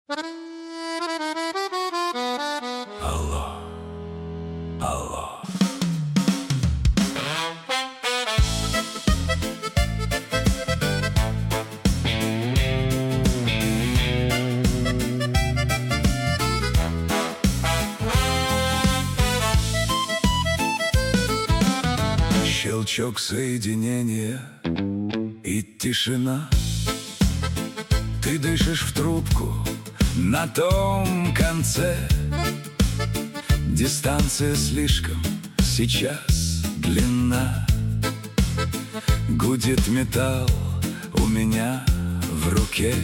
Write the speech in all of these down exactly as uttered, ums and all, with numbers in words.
Алло, алло. Щелчок соединения и тишина. Ты дышишь в трубку на том конце. Дистанция слишком сейчас длинна. Гудит металл у меня в руке.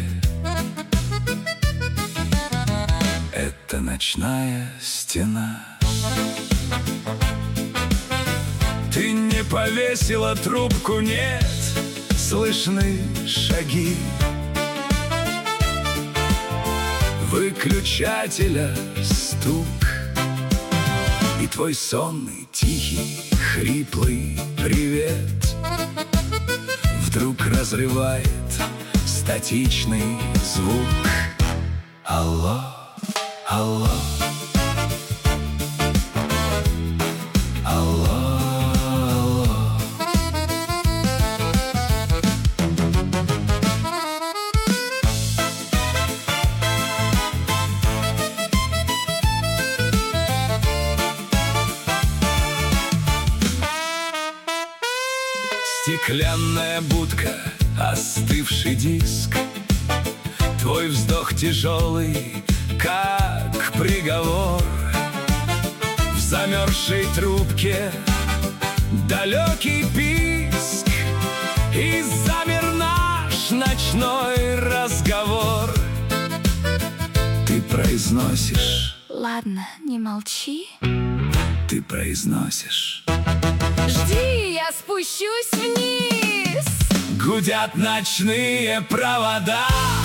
Это ночная стена. Ты не повесила трубку, нет, слышны шаги выключателя, стук. И твой сонный, тихий, хриплый привет вдруг разрывает статичный звук. Алло, алло. Стеклянная будка, остывший диск. Твой вздох тяжелый, как приговор. В замерзшей трубке далекий писк. И замер наш ночной разговор. Ты произносишь: ладно, не молчи. Ты произносишь: жди, я спущусь вниз. Гудят ночные провода,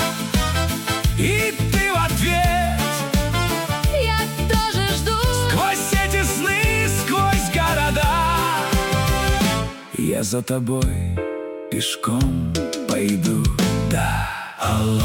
и ты в ответ: я тоже жду. Сквозь эти сны, сквозь города я за тобой пешком пойду. Да, алло.